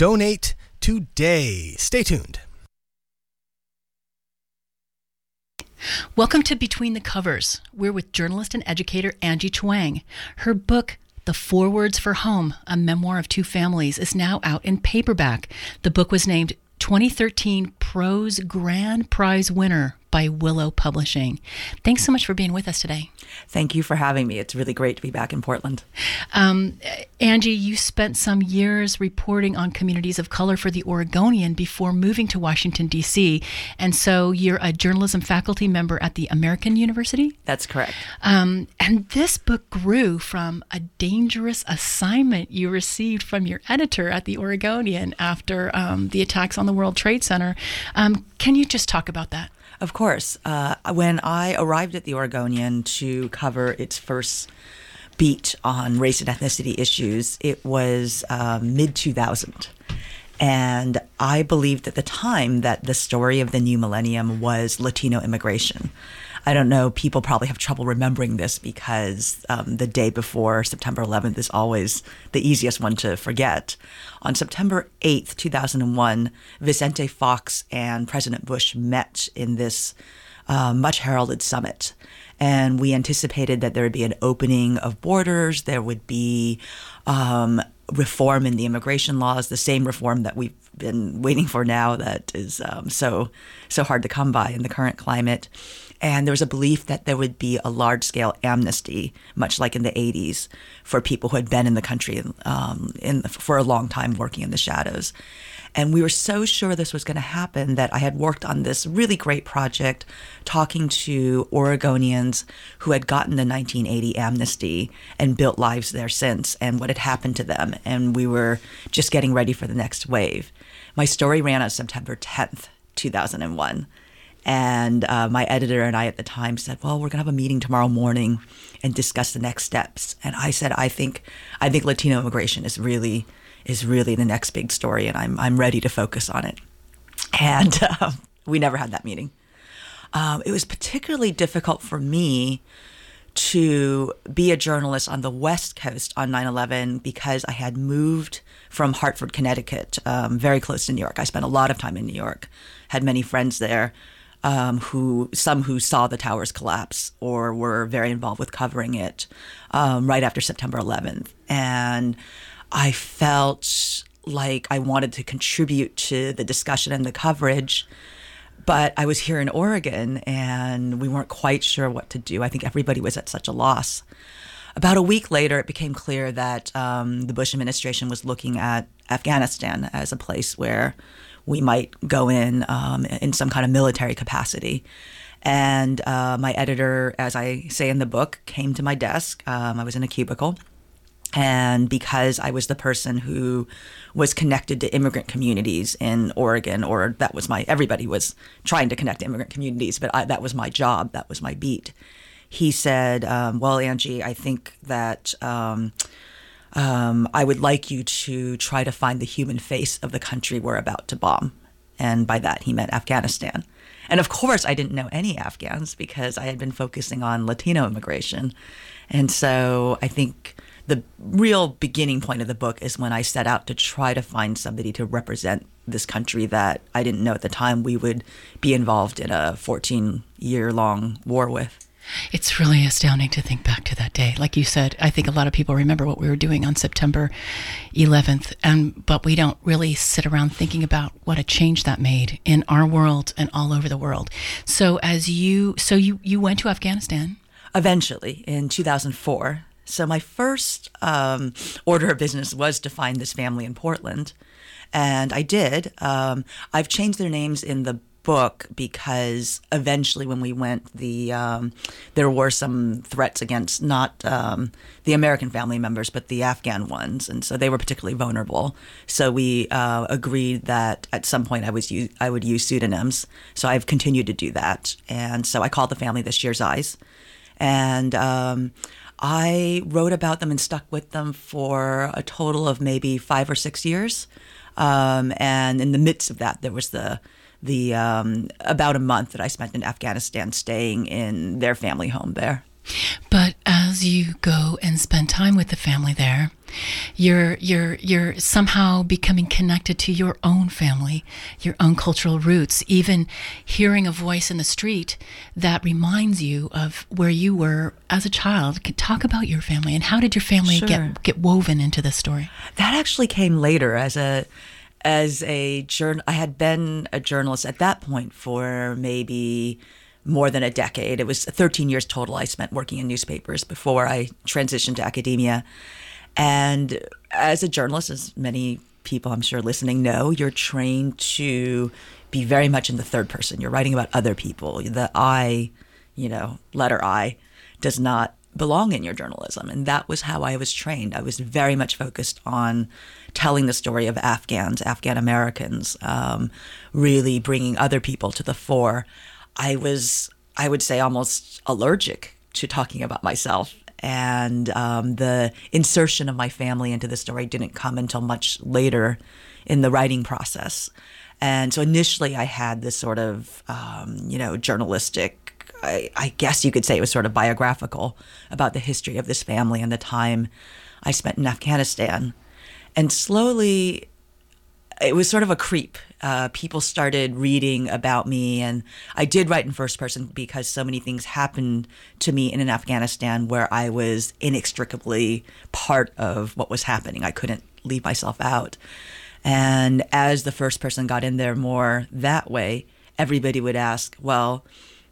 donate today. Stay tuned. Welcome to Between the Covers. We're with journalist and educator Angie Chuang. Her book, The Four Words for Home, a memoir of two families, is now out in paperback. The book was named 2013 Prose Grand Prize winner by Willow Publishing. Thanks so much for being with us today. Thank you for having me. It's really great to be back in Portland. Angie, you spent some years reporting on communities of color for The Oregonian before moving to Washington, D.C. And so you're a journalism faculty member at the American University? That's correct. And this book grew from a dangerous assignment you received from your editor at The Oregonian after the attacks on the World Trade Center. Can you just talk about that? Of course. When I arrived at The Oregonian to cover its first beat on race and ethnicity issues, it was mid-2000. And I believed at the time that the story of the new millennium was Latino immigration. I don't know, people probably have trouble remembering this because the day before September 11th is always the easiest one to forget. On September 8th, 2001, Vicente Fox and President Bush met in this much heralded summit. And we anticipated that there would be an opening of borders, there would be reform in the immigration laws, the same reform that we've been waiting for now that is so hard to come by in the current climate. And there was a belief that there would be a large-scale amnesty, much like in the 80s, for people who had been in the country for a long time working in the shadows. And we were so sure this was going to happen that I had worked on this really great project talking to Oregonians who had gotten the 1980 amnesty and built lives there since and what had happened to them. And we were just getting ready for the next wave. My story ran on September 10th, 2001. And my editor and I at the time said, well, we're going to have a meeting tomorrow morning and discuss the next steps. And I said, I think Latino immigration is really the next big story, and I'm ready to focus on it. And we never had that meeting. It was particularly difficult for me to be a journalist on the West Coast on 9/11 because I had moved from Hartford, Connecticut, very close to New York. I spent a lot of time in New York, had many friends there. Who saw the towers collapse or were very involved with covering it right after September 11th. And I felt like I wanted to contribute to the discussion and the coverage, but I was here in Oregon and we weren't quite sure what to do. I think everybody was at such a loss. About a week later, it became clear that the Bush administration was looking at Afghanistan as a place where we might go in some kind of military capacity. And my editor, as I say in the book, came to my desk. I was in a cubicle. And because I was the person who was connected to immigrant communities in Oregon, or everybody was trying to connect to immigrant communities, but that was my job, that was my beat. He said, well, Angie, I think that I would like you to try to find the human face of the country we're about to bomb. And by that, he meant Afghanistan. And of course, I didn't know any Afghans because I had been focusing on Latino immigration. And so I think the real beginning point of the book is when I set out to try to find somebody to represent this country that I didn't know at the time we would be involved in a 14-year-long war with. It's really astounding to think back to that day. Like you said, I think a lot of people remember what we were doing on September 11th, but we don't really sit around thinking about what a change that made in our world and all over the world. So you went to Afghanistan? Eventually, in 2004. So my first order of business was to find this family in Portland, and I did. I've changed their names in the book because eventually when we went, there were some threats against not the American family members, but the Afghan ones, and so they were particularly vulnerable. So we agreed that at some point I would use pseudonyms. So I've continued to do that, and so I called the family the Shirzais, and I wrote about them and stuck with them for a total of maybe 5 or 6 years. And in the midst of that, there was the about a month that I spent in Afghanistan staying in their family home there. But as you go and spend time with the family there, you're somehow becoming connected to your own family, your own cultural roots, even hearing a voice in the street that reminds you of where you were as a child. Talk about your family, and how did your family Sure. get woven into this story? That actually came later as a I had been a journalist at that point for maybe more than a decade. It was 13 years total I spent working in newspapers before I transitioned to academia. And as a journalist, as many people I'm sure listening know, you're trained to be very much in the third person. You're writing about other people. The I, letter I, does not belong in your journalism. And that was how I was trained. I was very much focused on telling the story of Afghans, Afghan Americans, really bringing other people to the fore. I would say, almost allergic to talking about myself. And the insertion of my family into the story didn't come until much later in the writing process. And so initially I had this sort of, journalistic, I guess you could say it was sort of biographical about the history of this family and the time I spent in Afghanistan. And slowly, it was sort of a creep. People started reading about me, and I did write in first person because so many things happened to me in Afghanistan where I was inextricably part of what was happening. I couldn't leave myself out. And as the first person got in there more that way, everybody would ask, well,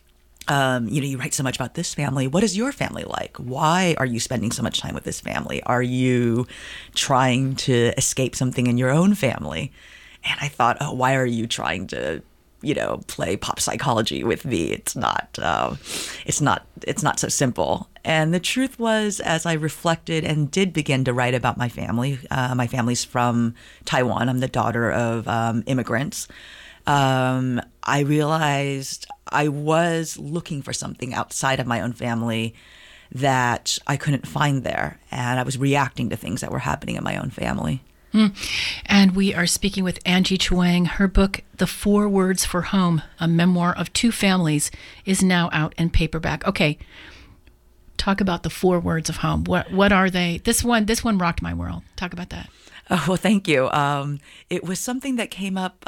you write so much about this family. What is your family like? Why are you spending so much time with this family? Are you trying to escape something in your own family? And I thought, oh, why are you trying to, play pop psychology with me? It's not so simple. And the truth was, as I reflected and did begin to write about my family's from Taiwan. I'm the daughter of immigrants. I realized I was looking for something outside of my own family that I couldn't find there. And I was reacting to things that were happening in my own family. And we are speaking with Angie Chuang. Her book, The 4 Words for Home, a memoir of 2 families, is now out in paperback. Okay, talk about the 4 words of home. What are they? This one rocked my world. Talk about that. Oh, well, thank you. It was something that came up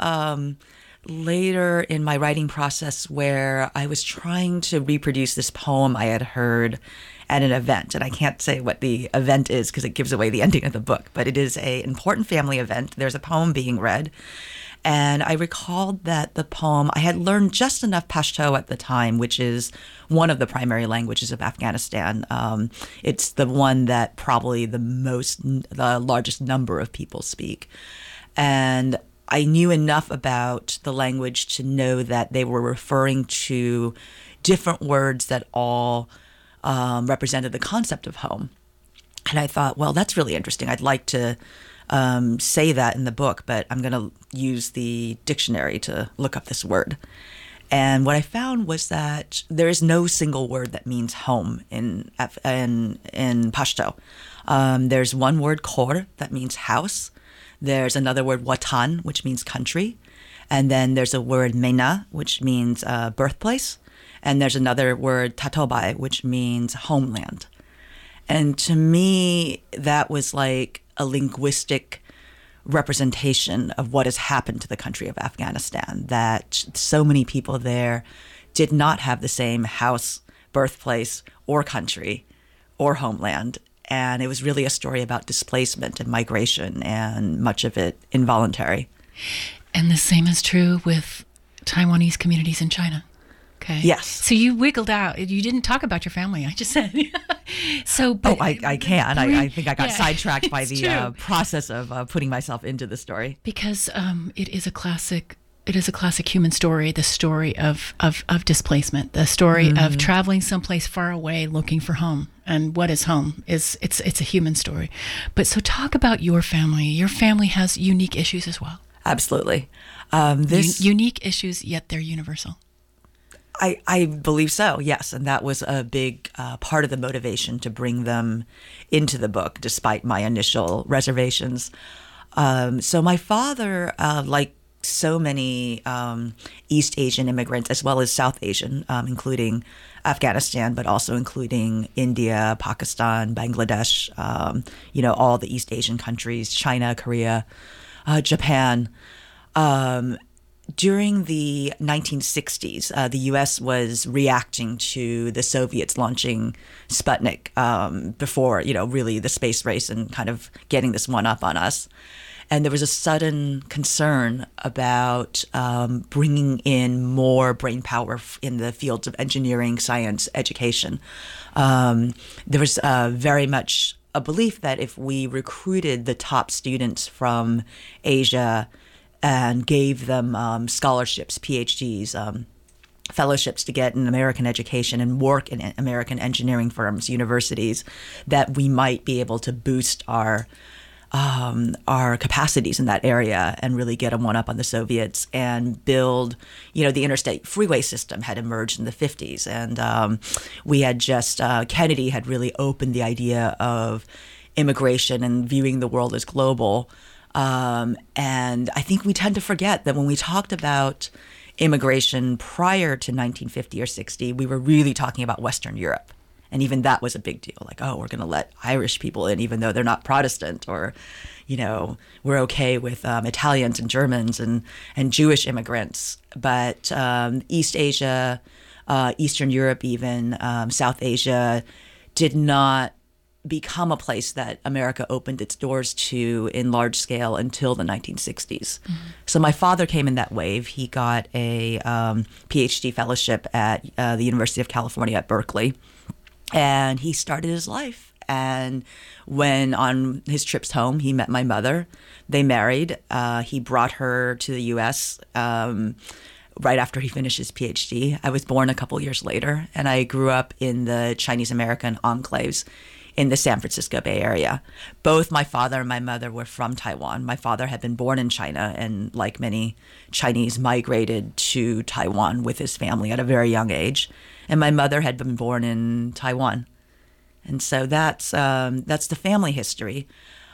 later in my writing process where I was trying to reproduce this poem I had heard at an event. And I can't say what the event is because it gives away the ending of the book, but it is an important family event. There's a poem being read. And I recalled that the poem, I had learned just enough Pashto at the time, which is one of the primary languages of Afghanistan. It's the one that probably the largest number of people speak. And I knew enough about the language to know that they were referring to different words that all represented the concept of home. And I thought, well, that's really interesting. I'd like to say that in the book, but I'm going to use the dictionary to look up this word. And what I found was that there is no single word that means home in Pashto. There's one word, khor, that means house. There's another word, watan, which means country. And then there's a word, mena, which means birthplace. And there's another word, tatobai, which means homeland. And to me, that was like a linguistic representation of what has happened to the country of Afghanistan, that so many people there did not have the same house, birthplace, or country, or homeland. And it was really a story about displacement and migration, and much of it involuntary. And the same is true with Taiwanese communities in China. Okay. Yes. So you wiggled out. You didn't talk about your family. I just said. I can. I think I got sidetracked by the true. process of putting myself into the story. Because it is a classic. It is a classic human story. The story of displacement. The story of traveling someplace far away, looking for home. And what is home? It's a human story. But so talk about your family. Your family has unique issues as well. Absolutely. Unique issues, yet they're universal. I believe so, yes. And that was a big part of the motivation to bring them into the book, despite my initial reservations. So my father, like so many East Asian immigrants as well as South Asian, including Afghanistan, but also including India, Pakistan, Bangladesh, all the East Asian countries, China, Korea, Japan. During the 1960s, the U.S. was reacting to the Soviets launching Sputnik before, really the space race and kind of getting this one up on us. And there was a sudden concern about bringing in more brain power in the fields of engineering, science, education. There was very much a belief that if we recruited the top students from Asia and gave them scholarships, PhDs, fellowships to get an American education and work in American engineering firms, universities, that we might be able to boost our capacities in that area and really get them one up on the Soviets and build, the interstate freeway system had emerged in the 50s. And we had Kennedy had really opened the idea of immigration and viewing the world as global. And I think we tend to forget that when we talked about immigration prior to 1950 or 60, we were really talking about Western Europe. And even that was a big deal. Like, we're going to let Irish people in, even though they're not Protestant, or, we're okay with Italians and Germans and Jewish immigrants. But East Asia, Eastern Europe, even South Asia, did not become a place that America opened its doors to in large scale until the 1960s. Mm-hmm. So my father came in that wave. He got a PhD fellowship at the University of California at Berkeley. And he started his life. And when on his trips home, he met my mother. They married. He brought her to the U.S. Right after he finished his PhD. I was born a couple years later, and I grew up in the Chinese American enclaves in the San Francisco Bay Area. Both my father and my mother were from Taiwan. My father had been born in China and, like many Chinese, migrated to Taiwan with his family at a very young age. And my mother had been born in Taiwan. And so that's the family history.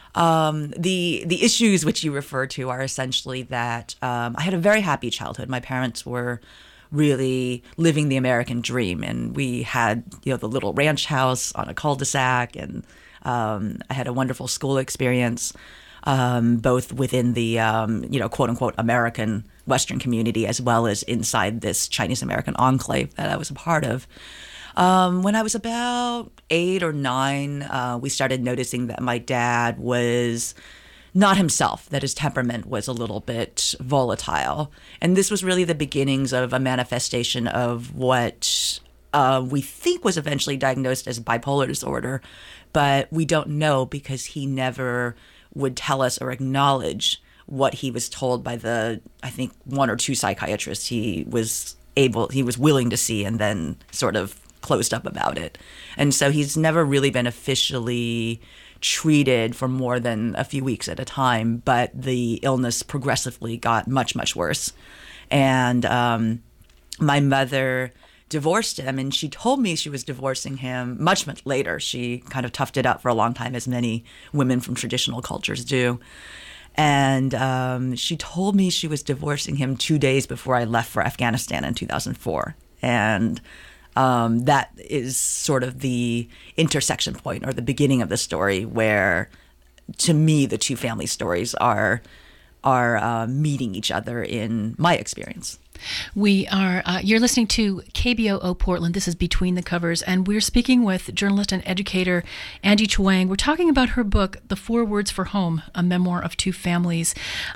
The issues which you refer to are essentially that I had a very happy childhood. My parents were really living the American dream, and we had the little ranch house on a cul-de-sac, and I had a wonderful school experience, both within the quote unquote American Western community as well as inside this Chinese American enclave that I was a part of. When I was about 8 or 9, we started noticing that my dad was not himself, that his temperament was a little bit volatile. And this was really the beginnings of a manifestation of what we think was eventually diagnosed as bipolar disorder, but we don't know because he never would tell us or acknowledge what he was told by the, I think, 1 or 2 psychiatrists he was willing to see, and then sort of closed up about it. And so he's never really been officially treated for more than a few weeks at a time, but the illness progressively got much, much worse. And my mother divorced him, and she told me she was divorcing him much, much later. She kind of toughed it out for a long time, as many women from traditional cultures do. And she told me she was divorcing him 2 days before I left for Afghanistan in 2004. And that is sort of the intersection point, or the beginning of the story, where, to me, the two family stories are meeting each other in my experience. We are, you're listening to KBOO Portland. This is Between the Covers, and we're speaking with journalist and educator Angie Chuang. We're talking about her book, The 4 Words for Home, a memoir of 2 families.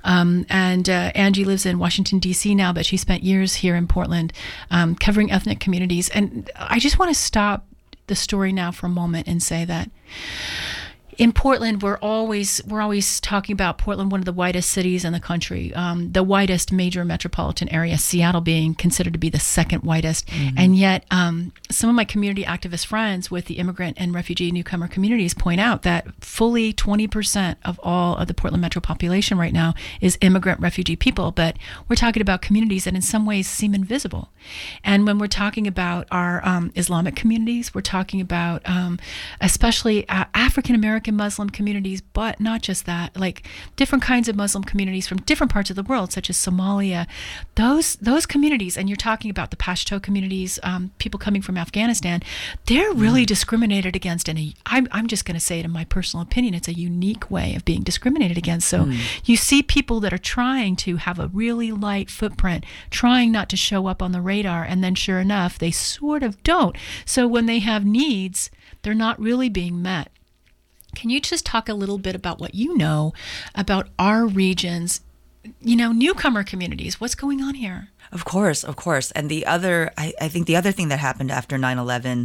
Angie lives in Washington, D.C. now, but she spent years here in Portland covering ethnic communities. And I just want to stop the story now for a moment and say that in Portland, we're always talking about Portland, one of the whitest cities in the country, the whitest major metropolitan area, Seattle being considered to be the second whitest. Mm-hmm. And yet some of my community activist friends with the immigrant and refugee newcomer communities point out that fully 20% of all of the Portland metro population right now is immigrant refugee people. But we're talking about communities that in some ways seem invisible. And when we're talking about our Islamic communities, we're talking about especially African American American Muslim communities, but not just that, like different kinds of Muslim communities from different parts of the world, such as Somalia. Those communities, and you're talking about the Pashto communities, people coming from Afghanistan, they're really discriminated against. And I'm just going to say it in my personal opinion, it's a unique way of being discriminated against. So you see people that are trying to have a really light footprint, trying not to show up on the radar, and then sure enough, they sort of don't. So when they have needs, they're not really being met. Can you just talk a little bit about what you know about our region's, newcomer communities? What's going on here? Of course. And I think the other thing that happened after 9/11,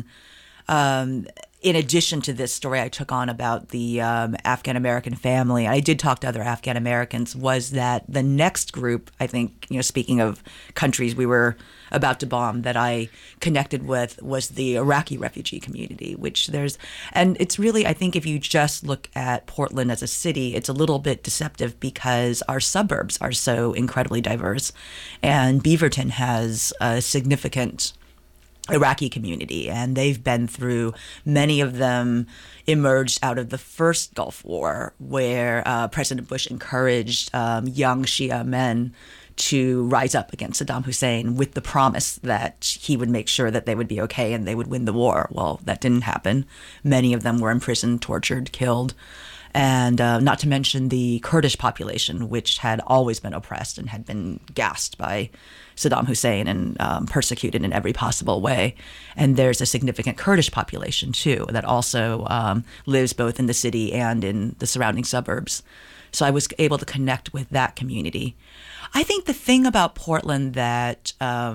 in addition to this story I took on about the Afghan-American family, I did talk to other Afghan-Americans, was that the next group, I think, speaking of countries we were about to bomb, that I connected with was the Iraqi refugee community, and it's really, I think if you just look at Portland as a city, it's a little bit deceptive because our suburbs are so incredibly diverse. And Beaverton has a significant Iraqi community, and they've been through, many of them emerged out of the first Gulf War, where President Bush encouraged young Shia men to rise up against Saddam Hussein with the promise that he would make sure that they would be okay and they would win the war. Well, that didn't happen. Many of them were imprisoned, tortured, killed. And not to mention the Kurdish population, which had always been oppressed and had been gassed by Saddam Hussein and persecuted in every possible way. And there's a significant Kurdish population, too, that also lives both in the city and in the surrounding suburbs. So I was able to connect with that community. I think the thing about Portland that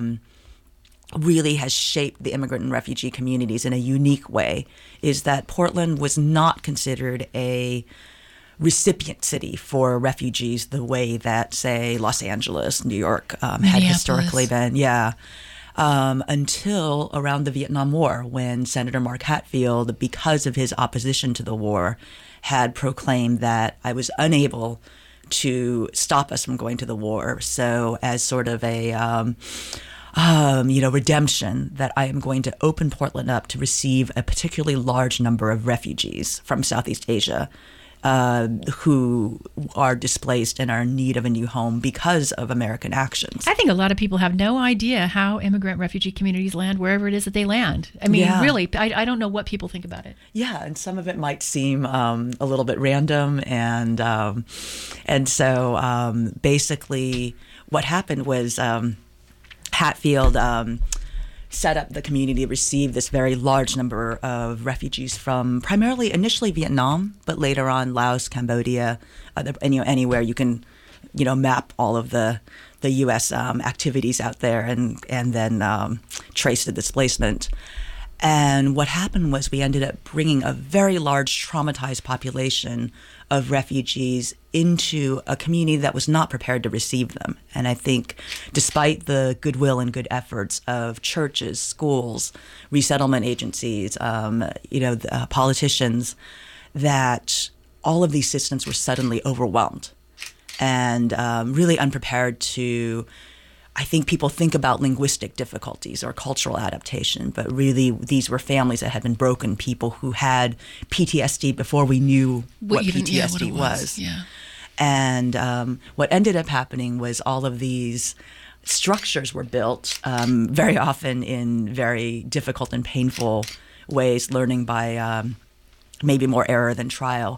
really has shaped the immigrant and refugee communities in a unique way is that Portland was not considered a recipient city for refugees the way that, say, Los Angeles, New York had historically been. Until around the Vietnam War, when Senator Mark Hatfield, because of his opposition to the war, had proclaimed that I was unable to stop us from going to the war. So as sort of a redemption, that I am going to open Portland up to receive a particularly large number of refugees from Southeast Asia who are displaced and are in need of a new home because of American actions. I think a lot of people have no idea how immigrant refugee communities land wherever it is that they land. I mean, really, I don't know what people think about it. Yeah, and some of it might seem a little bit random, and so basically what happened was Hatfield set up the community to receive this very large number of refugees from primarily, initially Vietnam, but later on Laos, Cambodia, anywhere you can, map all of the U.S. activities out there and then trace the displacement. And what happened was we ended up bringing a very large traumatized population of refugees into a community that was not prepared to receive them. And I think despite the goodwill and good efforts of churches, schools, resettlement agencies, politicians, that all of these systems were suddenly overwhelmed and really unprepared to, I think people think about linguistic difficulties or cultural adaptation, but really these were families that had been broken, people who had PTSD before we knew what PTSD was. Yeah. And what ended up happening was all of these structures were built, very often in very difficult and painful ways, learning by maybe more error than trial.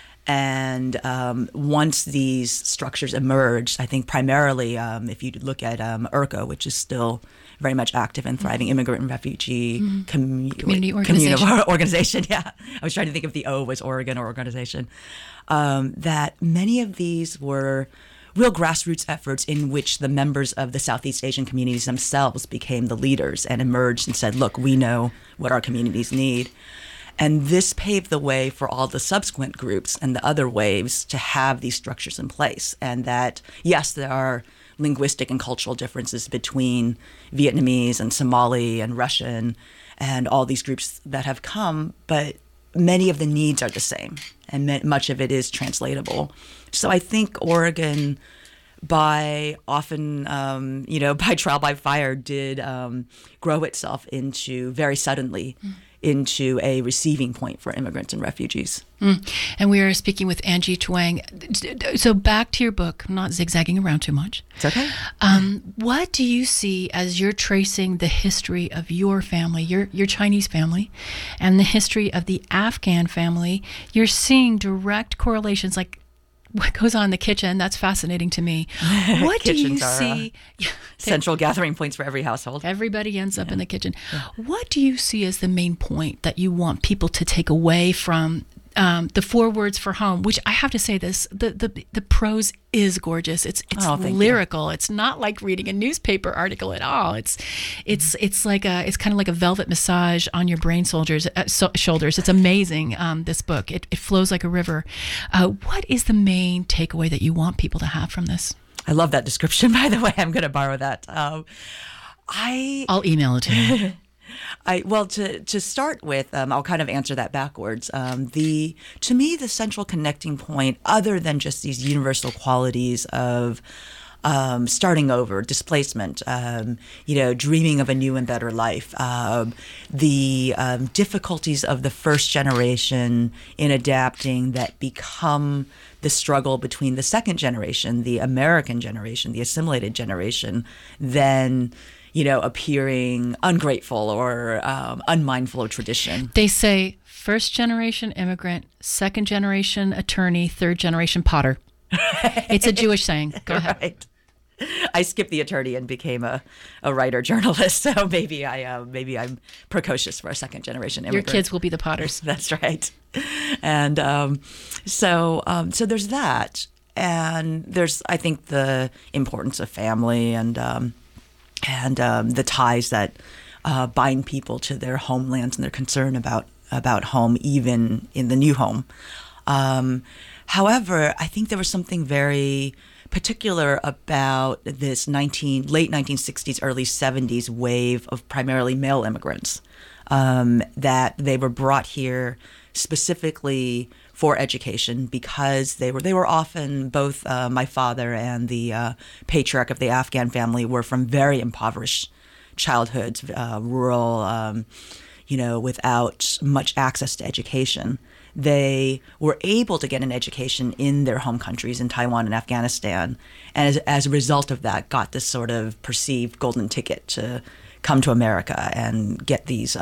And once these structures emerged, I think primarily, if you look at IRCA, which is still very much active and thriving, Immigrant and Refugee Community Organization. Yeah, I was trying to think if the O was Oregon or organization. That many of these were real grassroots efforts in which the members of the Southeast Asian communities themselves became the leaders and emerged and said, look, we know what our communities need. And this paved the way for all the subsequent groups and the other waves to have these structures in place. And that, yes, there are linguistic and cultural differences between Vietnamese and Somali and Russian and all these groups that have come, but many of the needs are the same and much of it is translatable. So I think Oregon, by trial by fire, did grow itself into very suddenly into a receiving point for immigrants and refugees. And we are speaking with Angie Chuang. So back to your book, I'm not zigzagging around too much. It's okay. What do you see as you're tracing the history of your family, your Chinese family, and the history of the Afghan family? You're seeing direct correlations, like what goes on in the kitchen. That's fascinating to me. What do you see? Central gathering points for every household. Everybody ends up in the kitchen. What do you see as the main point that you want people to take away from the 4 words for home? Which I have to say, this the prose is gorgeous. It's lyrical. It's not like reading a newspaper article at all. It's kind of like a velvet massage on your brain shoulders. It's amazing. This book, it flows like a river. What is the main takeaway that you want people to have from this? I love that description, by the way. I'm going to borrow that. I'll email it to you. To start with, I'll kind of answer that backwards. To me, the central connecting point, other than just these universal qualities of starting over, displacement, dreaming of a new and better life, the difficulties of the first generation in adapting that become the struggle between the second generation, the American generation, the assimilated generation, then appearing ungrateful or unmindful of tradition. They say first generation immigrant, second generation attorney, third generation potter. It's a Jewish saying. Go ahead. Right. I skipped the attorney and became a writer journalist, so maybe I'm precocious for a second generation immigrant. Your kids will be the potters. That's right. And so there's that, and there's, I think, the importance of family and the ties that bind people to their homelands and their concern about home, even in the new home. However, I think there was something very particular about this late 1960s, early 70s wave of primarily male immigrants, that they were brought here specifically for education because they were often both my father and the patriarch of the Afghan family were from very impoverished childhoods, rural, without much access to education. They were able to get an education in their home countries, in Taiwan and Afghanistan, and as a result of that, got this sort of perceived golden ticket to come to America and get these,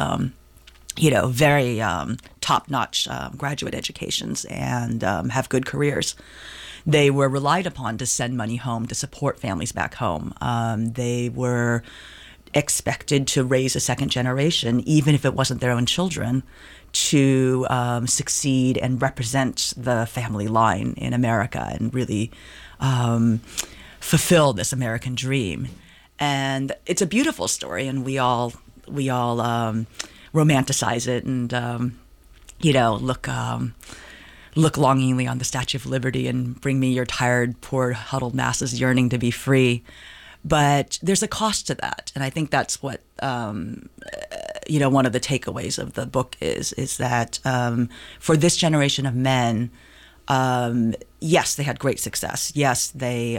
very top-notch graduate educations and have good careers. They were relied upon to send money home to support families back home. They were expected to raise a second generation, even if it wasn't their own children, to succeed and represent the family line in America and really fulfill this American dream. And it's a beautiful story, and we all romanticize it and look longingly on the Statue of Liberty and bring me your tired, poor, huddled masses yearning to be free. But there's a cost to that, and I think that's what one of the takeaways of the book is that for this generation of men, yes, they had great success. Yes, they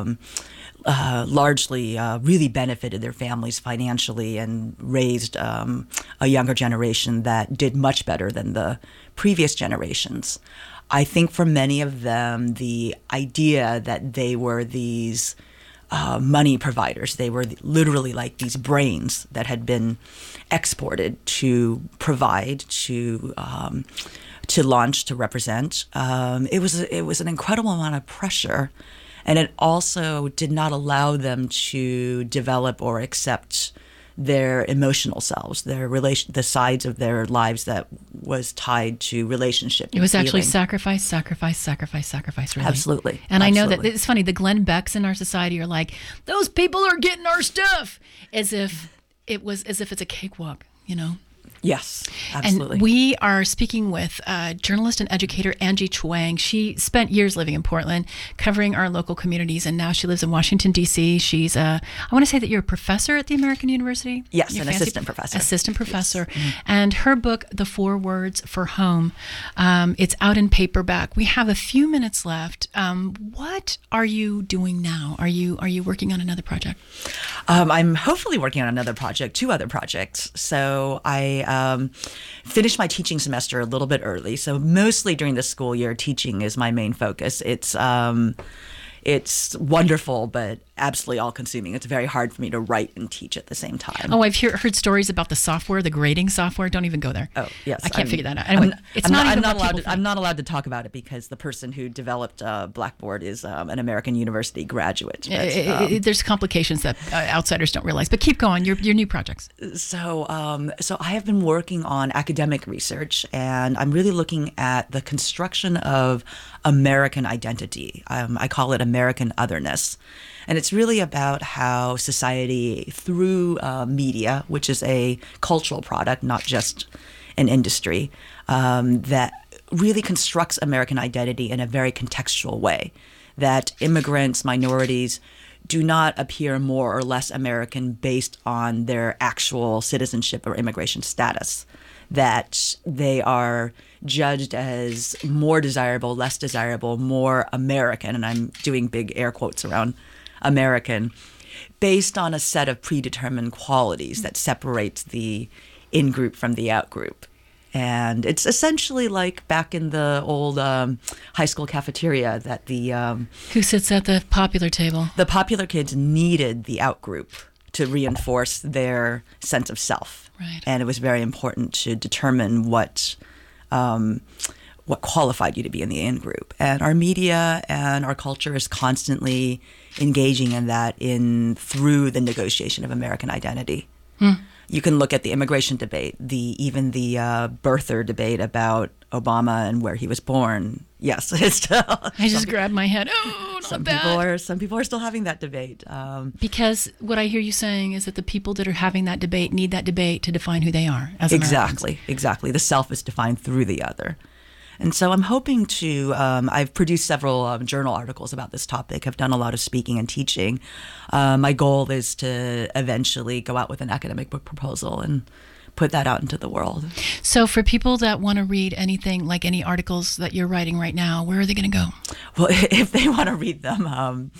largely really benefited their families financially and raised a younger generation that did much better than the previous generations. I think for many of them, the idea that they were these money providers. They were literally like these brains that had been exported to provide, to launch, to represent. It was an incredible amount of pressure, and it also did not allow them to develop or accept their emotional selves, the sides of their lives that was tied to relationship. It was actually feeling. sacrifice, really. Absolutely. And Absolutely. I know that it's funny, the Glenn Becks in our society are like, those people are getting our stuff, as if it's a cakewalk, Yes, absolutely. And we are speaking with journalist and educator Angie Chuang. She spent years living in Portland, covering our local communities, and now she lives in Washington, D.C. She's I want to say that you're a professor at the American University? Yes, an assistant professor. Assistant professor. Yes. Mm-hmm. And her book, The 4 Words for Home, it's out in paperback. We have a few minutes left. What are you doing now? Are you working on another project? I'm hopefully working on another project, 2 other projects. So I finished my teaching semester a little bit early. So mostly during the school year, teaching is my main focus. It's wonderful, but absolutely all-consuming. It's very hard for me to write and teach at the same time. Oh, I've heard stories about the software, the grading software. Don't even go there. Oh, yes. I can't figure that out. Anyway, I'm not allowed to talk about it because the person who developed Blackboard is an American university graduate. But, there's complications that outsiders don't realize. But keep going. Your new projects. So I have been working on academic research, and I'm really looking at the construction of American identity. I call it American otherness. And it's really about how society, through media, which is a cultural product, not just an industry, that really constructs American identity in a very contextual way, that immigrants, minorities, do not appear more or less American based on their actual citizenship or immigration status, that they are judged as more desirable, less desirable, more American, and I'm doing big air quotes around American, based on a set of predetermined qualities that separates the in-group from the out-group. And it's essentially like back in the old high school cafeteria that Who sits at the popular table? The popular kids needed the out-group to reinforce their sense of self. Right. And it was very important to determine what qualified you to be in the in-group. And our media and our culture is constantly engaging in that through the negotiation of American identity. You can look at the immigration debate, even the birther debate about Obama and where he was born. Yes, it's still. I just grabbed my head. Oh, not bad. Some people are still having that debate. Because what I hear you saying is that the people that are having that debate need that debate to define who they are as Americans. Exactly. The self is defined through the other. And so I'm hoping to, I've produced several journal articles about this topic. I've done a lot of speaking and teaching. My goal is to eventually go out with an academic book proposal and put that out into the world. So for people that want to read anything, like any articles that you're writing right now, where are they going to go? Well, if they want to read them,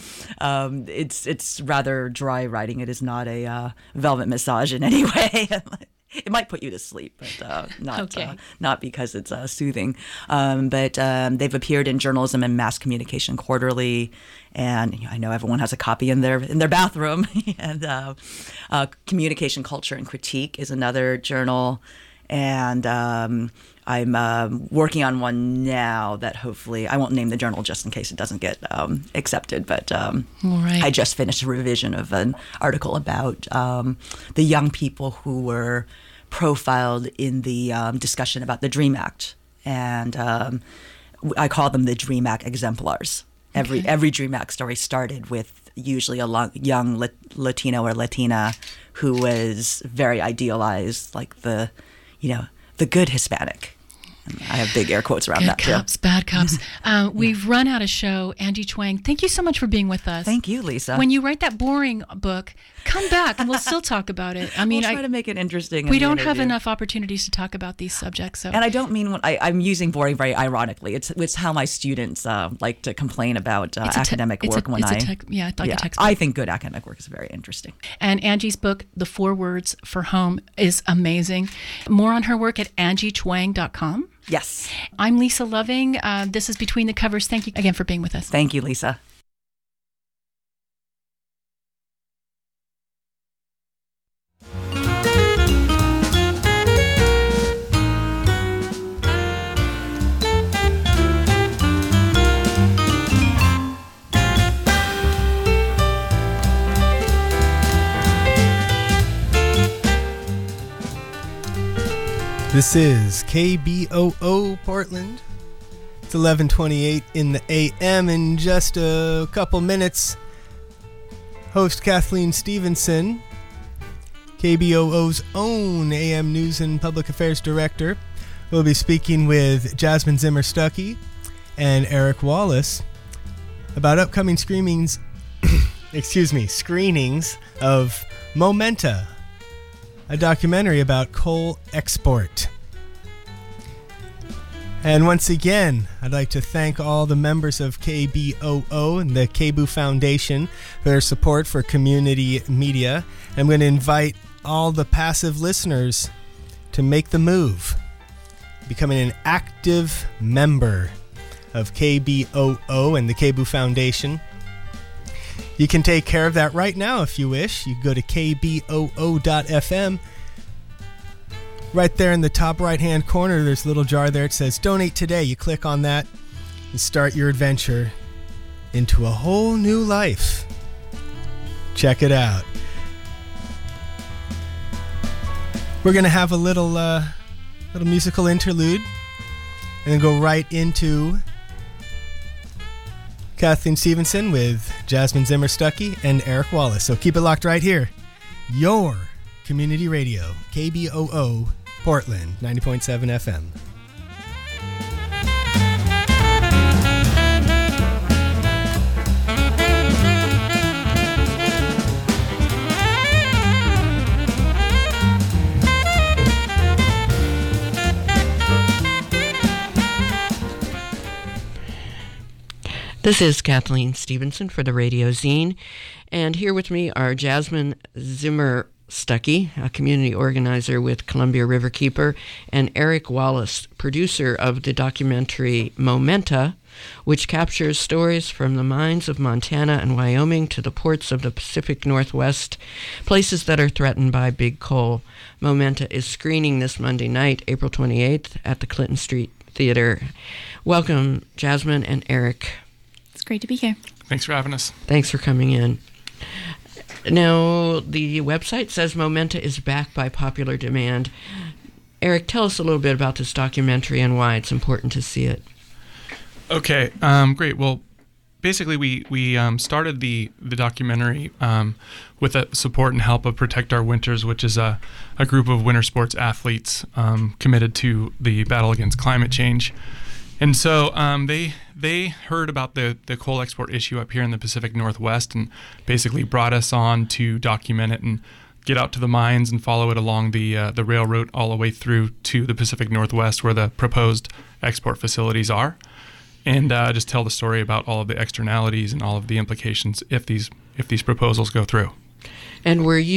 it's rather dry writing. It is not a velvet massage in any way. It might put you to sleep, but not because it's soothing. But they've appeared in Journalism and Mass Communication Quarterly, and I know everyone has a copy in their bathroom. And Communication, Culture, and Critique is another journal, and I'm working on one now that hopefully I won't name the journal just in case it doesn't get accepted. But right. I just finished a revision of an article about the young people who were profiled in the discussion about the DREAM Act, and I call them the DREAM Act exemplars. Every DREAM Act story started with usually a young Latino or Latina who was very idealized, like the good Hispanic. I have big air quotes around that too. Good cops, bad cops. We've run out of show. Angie Chuang, thank you so much for being with us. Thank you, Lisa. When you write that boring book, come back and we'll still talk about it. I mean, we'll try to make it interesting. We don't have enough opportunities to talk about these subjects. So. And I don't mean I'm using boring very ironically. It's how my students like to complain about academic work I think good academic work is very interesting. And Angie's book, The 4 Words for Home, is amazing. More on her work at angiechuang.com. Yes. I'm Lisa Loving. This is Between the Covers. Thank you again for being with us. Thank you, Lisa. This is KBOO Portland. It's 11:28 in the AM. In just a couple minutes, host Kathleen Stevenson, KBOO's own AM News and Public Affairs Director, will be speaking with Jasmine Zimmer-Stuckey and Eric Wallace about upcoming screenings of Momenta, a documentary about coal export. And once again, I'd like to thank all the members of KBOO and the KBOO Foundation for their support for community media. I'm going to invite all the passive listeners to make the move, becoming an active member of KBOO and the KBOO Foundation. You can take care of that right now if you wish. You can go to kboo.fm. Right there in the top right-hand corner, there's a little jar there. It says Donate Today. You click on that and start your adventure into a whole new life. Check it out. We're going to have a little musical interlude and then go right into Kathleen Stevenson with Jasmine Zimmer-Stuckey and Eric Wallace. So keep it locked right here. Your community radio, KBOO, Portland, 90.7 FM. This is Kathleen Stevenson for the Radio Zine, and here with me are Jasmine Zimmer-Stuckey, a community organizer with Columbia Riverkeeper, and Eric Wallace, producer of the documentary Momenta, which captures stories from the mines of Montana and Wyoming to the ports of the Pacific Northwest, places that are threatened by big coal. Momenta is screening this Monday night, April 28th, at the Clinton Street Theater. Welcome, Jasmine and Eric. It's great to be here. Thanks for having us. Thanks for coming in. Now, the website says Momenta is back by popular demand. Eric, tell us a little bit about this documentary and why it's important to see it. Okay, great. Well, basically, we started the documentary with the support and help of Protect Our Winters, which is a group of winter sports athletes committed to the battle against climate change. And so they heard about the coal export issue up here in the Pacific Northwest and basically brought us on to document it and get out to the mines and follow it along the railroad all the way through to the Pacific Northwest where the proposed export facilities are, and just tell the story about all of the externalities and all of the implications if these proposals go through. And were you